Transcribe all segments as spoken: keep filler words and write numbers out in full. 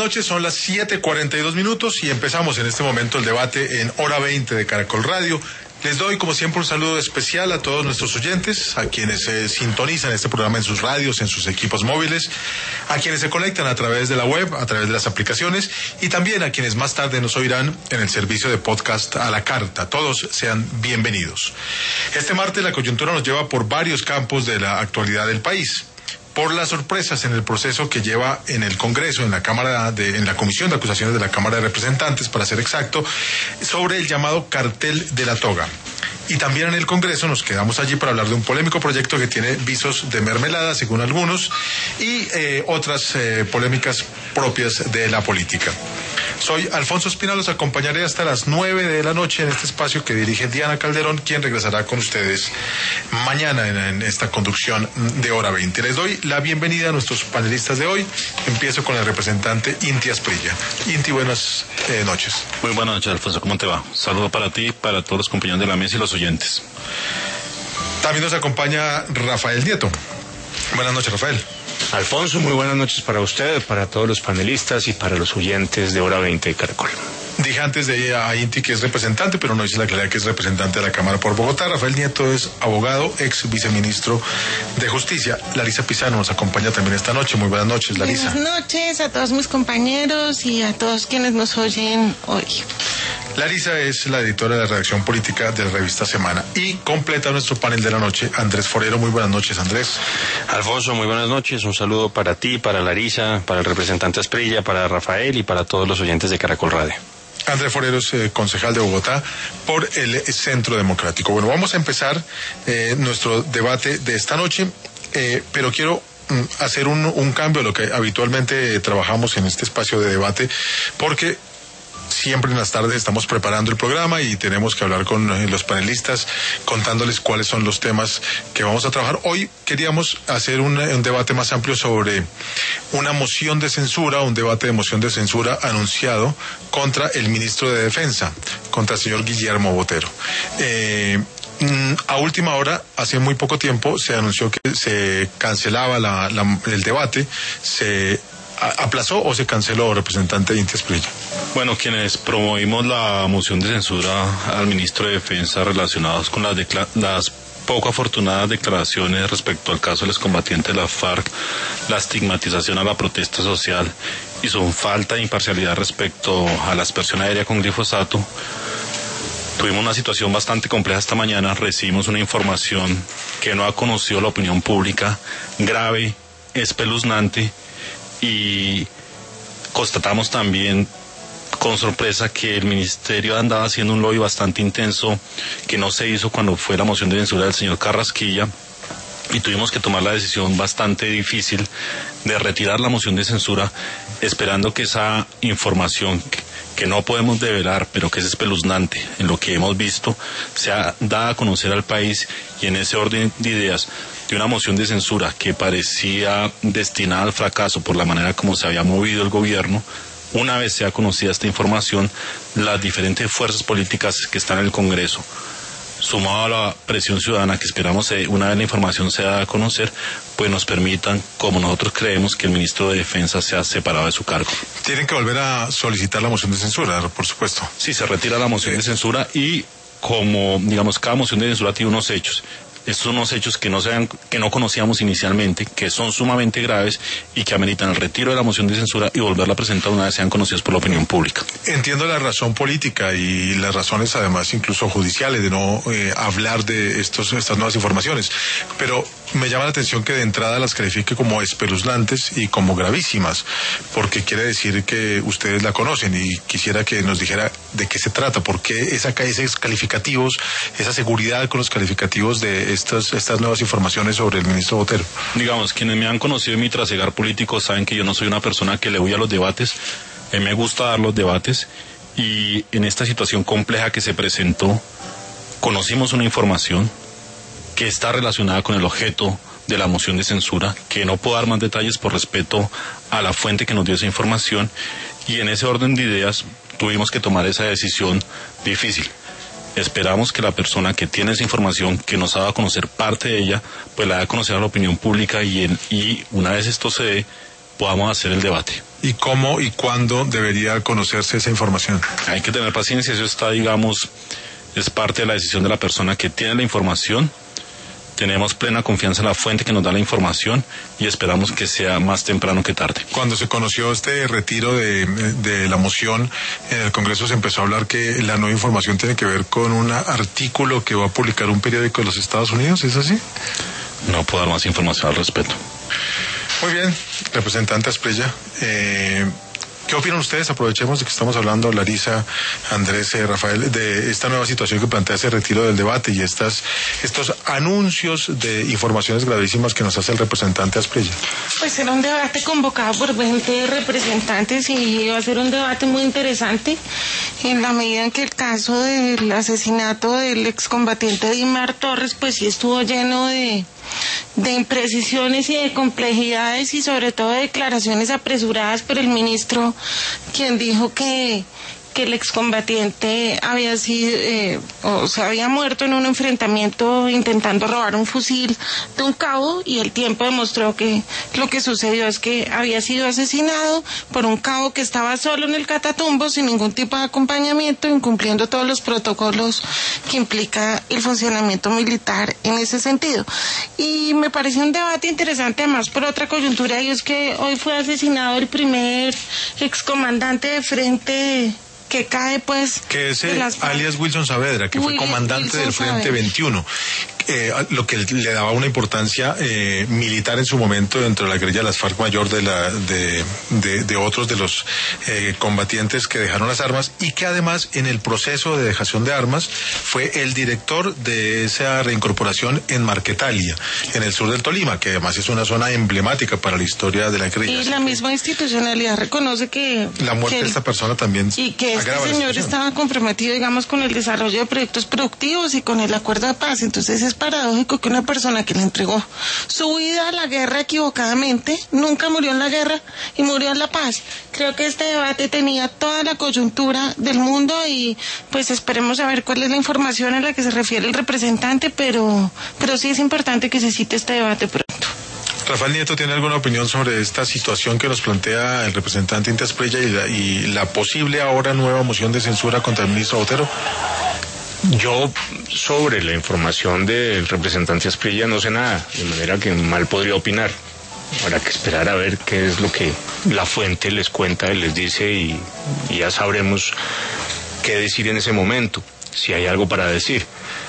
noches, son las siete cuarenta y dos minutos y empezamos en este momento el debate en Hora veinte de Caracol Radio. Les doy, como siempre, un saludo especial a todos nuestros oyentes, a quienes eh, sintonizan este programa en sus radios, en sus equipos móviles, a quienes se conectan a través de la web, a través de las aplicaciones, y también a quienes más tarde nos oirán en el servicio de podcast a la carta. Todos sean bienvenidos. Este martes la coyuntura nos lleva por varios campos de la actualidad del país. Por las sorpresas en el proceso que lleva en el Congreso, en la Cámara de, en la Comisión de Acusaciones de la Cámara de Representantes, para ser exacto, sobre el llamado cartel de la toga. Y también en el Congreso nos quedamos allí para hablar de un polémico proyecto que tiene visos de mermelada, según algunos, y eh, otras eh, polémicas propias de la política. Soy Alfonso Espina, los acompañaré hasta las nueve de la noche en este espacio que dirige Diana Calderón, quien regresará con ustedes mañana en, en esta conducción de Hora veinte. Les doy la bienvenida a nuestros panelistas de hoy. Empiezo con el representante Inti Asprilla. Inti, buenas eh, noches. Muy buenas noches, Alfonso. ¿Cómo te va? Saludo para ti, para todos los compañeros de la mesa y los oyentes. También nos acompaña Rafael Nieto. Buenas noches, Rafael. Alfonso, muy buenas noches para usted, para todos los panelistas y para los oyentes de Hora veinte de Caracol. Dije antes de a Inti que es representante, pero no hice la claridad que es representante de la Cámara por Bogotá. Rafael Nieto es abogado, ex viceministro de Justicia. Larisa Pizano nos acompaña también esta noche. Muy buenas noches, Larisa. Buenas noches a todos mis compañeros y a todos quienes nos oyen hoy. Larisa es la editora de la redacción política de la revista Semana y completa nuestro panel de la noche Andrés Forero. Muy buenas noches, Andrés. Alfonso, muy buenas noches. Un saludo para ti, para Larisa, para el representante Asprilla, para Rafael y para todos los oyentes de Caracol Radio. Andrés Forero es eh, concejal de Bogotá por el Centro Democrático. Bueno, vamos a empezar eh, nuestro debate de esta noche, eh, pero quiero mm, hacer un, un cambio a lo que habitualmente eh, trabajamos en este espacio de debate, porque siempre en las tardes estamos preparando el programa y tenemos que hablar con eh, los panelistas, contándoles cuáles son los temas que vamos a trabajar. Hoy queríamos hacer un, un debate más amplio sobre una moción de censura, un debate de moción de censura anunciado contra el ministro de Defensa, contra el señor Guillermo Botero. Eh, A última hora, hace muy poco tiempo, se anunció que se cancelaba la, la, el debate. ¿Se aplazó o se canceló, representante Inti Asprilla? Bueno, quienes promovimos la moción de censura al ministro de Defensa relacionados con las, decla- las poco afortunadas declaraciones respecto al caso de los combatientes de la FARC, la estigmatización a la protesta social y su falta de imparcialidad respecto a la aspersión aérea con glifosato, tuvimos una situación bastante compleja esta mañana. Recibimos una información que no ha conocido la opinión pública, grave, espeluznante, y constatamos también con sorpresa que el ministerio andaba haciendo un lobby bastante intenso que no se hizo cuando fue la moción de censura del señor Carrasquilla, y tuvimos que tomar la decisión bastante difícil de retirar la moción de censura, esperando que esa información que, que no podemos develar, pero que es espeluznante en lo que hemos visto, sea dada a conocer al país, y en ese orden de ideas de una moción de censura que parecía destinada al fracaso por la manera como se había movido el gobierno. Una vez sea conocida esta información, las diferentes fuerzas políticas que están en el Congreso, sumado a la presión ciudadana que esperamos eh, una vez la información sea dada a conocer, pues nos permitan, como nosotros creemos, que el ministro de Defensa sea separado de su cargo. Tienen que volver a solicitar la moción de censura, por supuesto. Sí, se retira la moción de censura y, como, digamos, cada moción de censura tiene unos hechos. Estos son unos hechos que no, sean, que no conocíamos inicialmente, que son sumamente graves y que ameritan el retiro de la moción de censura y volverla a presentar una vez sean conocidos por la opinión pública. Entiendo la razón política y las razones además incluso judiciales de no eh, hablar de estos, estas nuevas informaciones, pero me llama la atención que de entrada las califique como espeluznantes y como gravísimas, porque quiere decir que ustedes la conocen, y quisiera que nos dijera de qué se trata, por qué esa, esos calificativos, esa seguridad con los calificativos de estas, estas nuevas informaciones sobre el ministro Botero. Digamos, quienes me han conocido en mi trasegar político saben que yo no soy una persona que le huye a los debates. A mí me gusta dar los debates, y en esta situación compleja que se presentó, conocimos una información que está relacionada con el objeto de la moción de censura, que no puedo dar más detalles por respeto a la fuente que nos dio esa información, y en ese orden de ideas tuvimos que tomar esa decisión difícil. Esperamos que la persona que tiene esa información, que nos ha dado a conocer parte de ella, pues la dé a conocer a la opinión pública, y, en, y una vez esto se dé, podamos hacer el debate. ¿Y cómo y cuándo debería conocerse esa información? Hay que tener paciencia, eso está, digamos, es parte de la decisión de la persona que tiene la información. Tenemos plena confianza en la fuente que nos da la información y esperamos que sea más temprano que tarde. Cuando se conoció este retiro de, de la moción en el Congreso, se empezó a hablar que la nueva información tiene que ver con un artículo que va a publicar un periódico de los Estados Unidos, ¿es así? No puedo dar más información al respecto. Muy bien, representante Asprilla, eh, ¿qué opinan ustedes? Aprovechemos de que estamos hablando, Larisa, Andrés, eh, Rafael, de esta nueva situación que plantea ese retiro del debate y estas estos anuncios de informaciones gravísimas que nos hace el representante Asprilla. Pues era un debate convocado por veinte representantes y va a ser un debate muy interesante en la medida en que el caso del asesinato del excombatiente Dimar Torres pues sí estuvo lleno de de imprecisiones y de complejidades y sobre todo de declaraciones apresuradas por el ministro, quien dijo que que el excombatiente había sido eh, o se había muerto en un enfrentamiento intentando robar un fusil de un cabo, y el tiempo demostró que lo que sucedió es que había sido asesinado por un cabo que estaba solo en el Catatumbo sin ningún tipo de acompañamiento, incumpliendo todos los protocolos que implica el funcionamiento militar en ese sentido. Y me pareció un debate interesante además por otra coyuntura, y es que hoy fue asesinado el primer excomandante de frente que cae pues que es el, alias Wilson Saavedra, que Will, fue comandante Wilson del Frente Saavedra. veintiuno, eh, lo que le daba una importancia eh, militar en su momento dentro de la guerrilla de las FARC Mayor de la de, de, de otros de los eh, combatientes que dejaron las armas, y que además en el proceso de dejación de armas fue el director de esa reincorporación en Marquetalia, en el sur del Tolima, que además es una zona emblemática para la historia de la guerrilla. Y la misma institucionalidad reconoce que la muerte que de esta persona también y que este señor estaba comprometido, digamos, con el desarrollo de proyectos productivos y con el acuerdo de paz. Entonces es paradójico que una persona que le entregó su vida a la guerra equivocadamente nunca murió en la guerra y murió en la paz. Creo que este debate tenía toda la coyuntura del mundo y pues esperemos a ver cuál es la información a la que se refiere el representante, pero, pero sí es importante que se cite este debate pronto. Rafael Nieto, ¿tiene alguna opinión sobre esta situación que nos plantea el representante Inti Asprilla y la, y la posible ahora nueva moción de censura contra el ministro Botero? Yo sobre la información del representante Asprilla no sé nada, de manera que mal podría opinar. Habrá que esperar a ver qué es lo que la fuente les cuenta y les dice, y, y ya sabremos qué decir en ese momento, si hay algo para decir.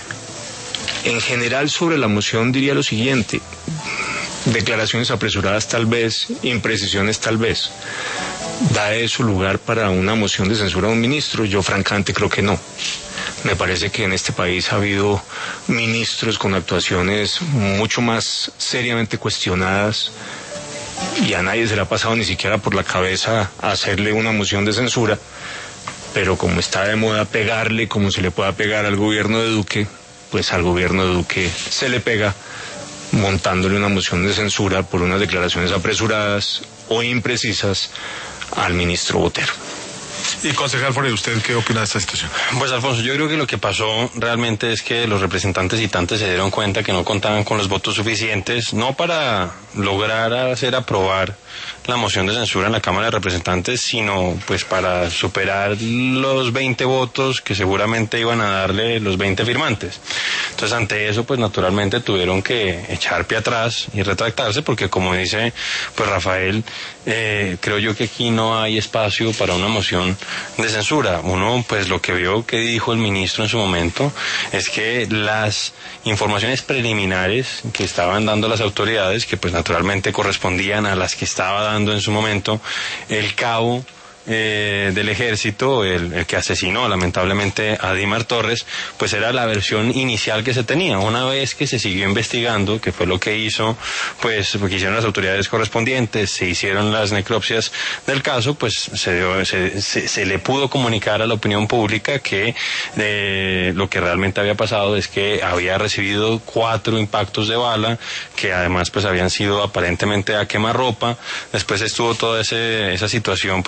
En general sobre la moción diría lo siguiente: declaraciones apresuradas tal vez, imprecisiones tal vez. ¿Da eso lugar para una moción de censura a un ministro? Yo francamente creo que no. Me parece que en este país ha habido ministros con actuaciones mucho más seriamente cuestionadas y a nadie se le ha pasado ni siquiera por la cabeza hacerle una moción de censura, pero como está de moda pegarle, como se le pueda pegar al gobierno de Duque, pues al gobierno de Duque se le pega montándole una moción de censura por unas declaraciones apresuradas o imprecisas al ministro Botero. Y concejal Forero, ¿usted qué opina de esta situación? Pues Alfonso, yo creo que lo que pasó realmente es que los representantes citantes se dieron cuenta que no contaban con los votos suficientes, no para lograr hacer aprobar la moción de censura en la Cámara de Representantes, sino pues para superar los veinte votos que seguramente iban a darle los veinte firmantes. Entonces ante eso pues naturalmente tuvieron que echar pie atrás y retractarse, porque como dice pues Rafael, eh, creo yo que aquí no hay espacio para una moción de censura. Uno pues lo que vio que dijo el ministro en su momento es que las informaciones preliminares que estaban dando las autoridades, que pues naturalmente correspondían a las que estaba dando en su momento el cabo eh, del ejército, el, el que asesinó lamentablemente a Dimar Torres, pues era la versión inicial que se tenía. Una vez que se siguió investigando, que fue lo que hizo, pues lo que hicieron las autoridades correspondientes, se hicieron las necropsias del caso, pues se, dio, se, se, se le pudo comunicar a la opinión pública que eh, lo que realmente había pasado es que había recibido cuatro impactos de bala, que además pues habían sido aparentemente a quemarropa. Después estuvo toda ese, esa situación pues un poco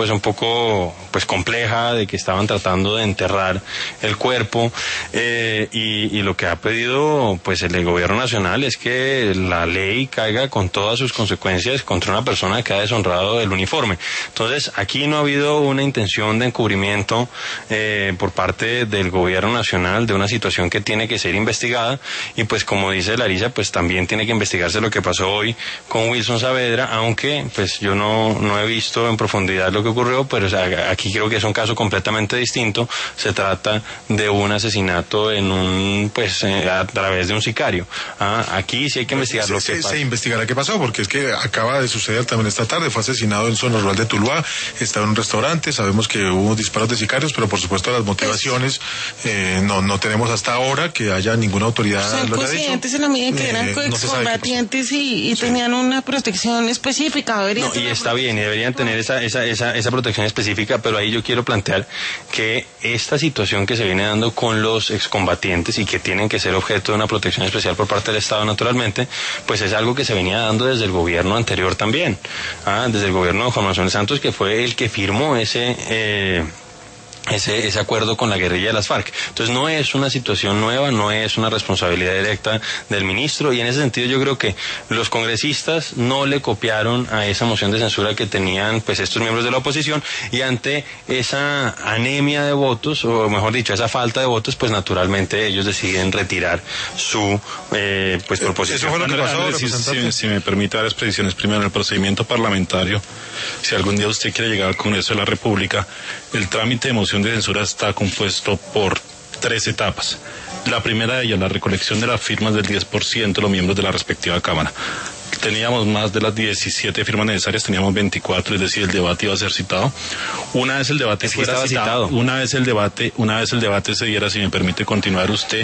poco pues compleja, de que estaban tratando de enterrar el cuerpo, eh, y, y lo que ha pedido pues el gobierno nacional es que la ley caiga con todas sus consecuencias contra una persona que ha deshonrado el uniforme. Entonces, aquí no ha habido una intención de encubrimiento eh, por parte del gobierno nacional de una situación que tiene que ser investigada, y pues como dice Larissa, pues también tiene que investigarse lo que pasó hoy con Wilson Saavedra, aunque pues yo no, no he visto en profundidad lo que ocurrió, pero o sea, aquí creo que es un caso completamente distinto. Se trata de un asesinato en un pues eh, a través de un sicario. Ah, aquí sí hay que investigar se, lo que se, pasó. Se investigará qué pasó, porque es que acaba de suceder también esta tarde. Fue asesinado en zona rural de Tuluá, estaba en un restaurante. Sabemos que hubo disparos de sicarios, pero por supuesto las motivaciones eh, no no tenemos hasta ahora que haya ninguna autoridad. Son lo haya conscientes en la medida que eh, eran no excombatientes y, y sí. tenían una protección específica. No, y está bien, y deberían tener esa, esa, esa, esa protección específica, pero ahí yo quiero plantear que esta situación que se viene dando con los excombatientes y que tienen que ser objeto de una protección especial por parte del Estado, naturalmente, pues es algo que se venía dando desde el gobierno anterior también, ¿ah? Desde el gobierno de Juan Manuel Santos, que fue el que firmó ese... Eh, Ese, ese acuerdo con la guerrilla de las FARC. Entonces no es una situación nueva, no es una responsabilidad directa del ministro, y en ese sentido yo creo que los congresistas no le copiaron a esa moción de censura que tenían pues estos miembros de la oposición, y ante esa anemia de votos, o mejor dicho, esa falta de votos, pues naturalmente ellos deciden retirar su eh, pues proposición. Eso fue lo que pasó, si, si, si me permite dar las precisiones. Primero, el procedimiento parlamentario, si algún día usted quiere llegar al Congreso de la República, el trámite de moción de censura está compuesto por tres etapas. La primera de ellas, la recolección de las firmas del diez por ciento de los miembros de la respectiva Cámara. Teníamos más de las diecisiete firmas necesarias, teníamos veinticuatro, es decir, el debate iba a ser citado. Una vez el debate es que fuera citado, citado, una vez el debate, una vez el debate se diera, si me permite continuar, usted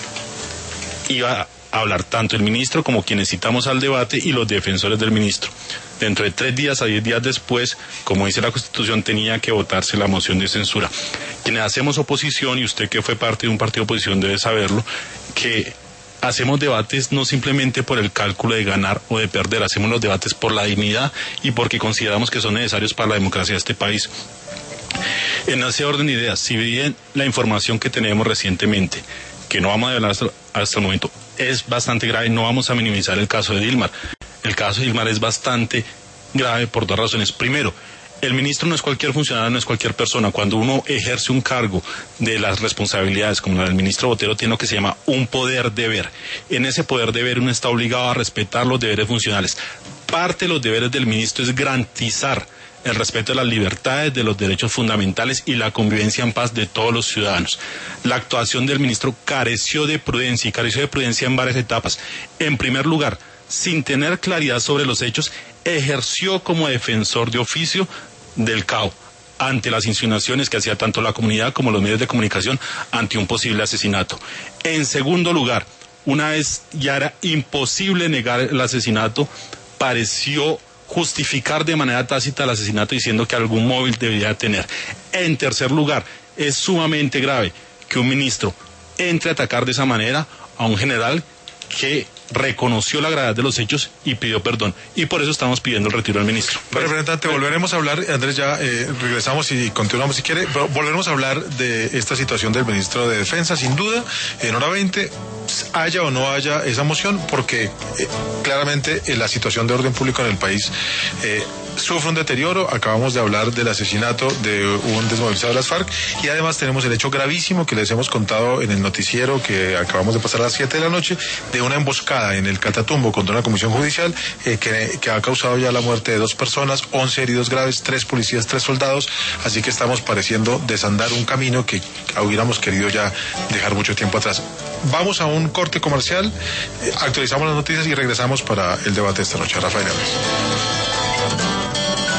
iba a hablar tanto el ministro como quienes citamos al debate y los defensores del ministro. Dentro de tres días a diez días después, como dice la Constitución, tenía que votarse la moción de censura. Quienes hacemos oposición, y usted que fue parte de un partido de oposición debe saberlo, que hacemos debates no simplemente por el cálculo de ganar o de perder, hacemos los debates por la dignidad y porque consideramos que son necesarios para la democracia de este país. En ese orden de ideas, si bien la información que tenemos recientemente, que no vamos a hablar hasta, hasta el momento, es bastante grave, no vamos a minimizar el caso de Dilmar. El caso de Dilmar es bastante grave por dos razones. Primero, el ministro no es cualquier funcionario, no es cualquier persona. Cuando uno ejerce un cargo de las responsabilidades, como la del ministro Botero, tiene lo que se llama un poder deber. En ese poder deber uno está obligado a respetar los deberes funcionales. Parte de los deberes del ministro es garantizar el respeto de las libertades, de los derechos fundamentales y la convivencia en paz de todos los ciudadanos. La actuación del ministro careció de prudencia, y careció de prudencia en varias etapas. En primer lugar, sin tener claridad sobre los hechos, ejerció como defensor de oficio del C A O ante las insinuaciones que hacía tanto la comunidad como los medios de comunicación ante un posible asesinato. En segundo lugar, una vez ya era imposible negar el asesinato, pareció justificar de manera tácita el asesinato diciendo que algún móvil debía tener. En tercer lugar, es sumamente grave que un ministro entre a atacar de esa manera a un general que reconoció la gravedad de los hechos y pidió perdón, y por eso estamos pidiendo el retiro del ministro. Pero, representante, volveremos a hablar, Andrés, ya eh, regresamos y continuamos si quiere, pero volveremos a hablar de esta situación del ministro de Defensa, sin duda, en hora veinte, haya o no haya esa moción, porque eh, claramente eh, la situación de orden público en el país eh, sufre un deterioro. Acabamos de hablar del asesinato de un desmovilizado de las FARC, y además tenemos el hecho gravísimo que les hemos contado en el noticiero que acabamos de pasar a las siete de la noche, de una emboscada en el Catatumbo contra una comisión judicial eh, que, que ha causado ya la muerte de dos personas, once heridos graves, tres policías, tres soldados. Así que estamos pareciendo desandar un camino que hubiéramos querido ya dejar mucho tiempo atrás. Vamos a un corte comercial, eh, actualizamos las noticias y regresamos para el debate de esta noche. Rafael Hernández.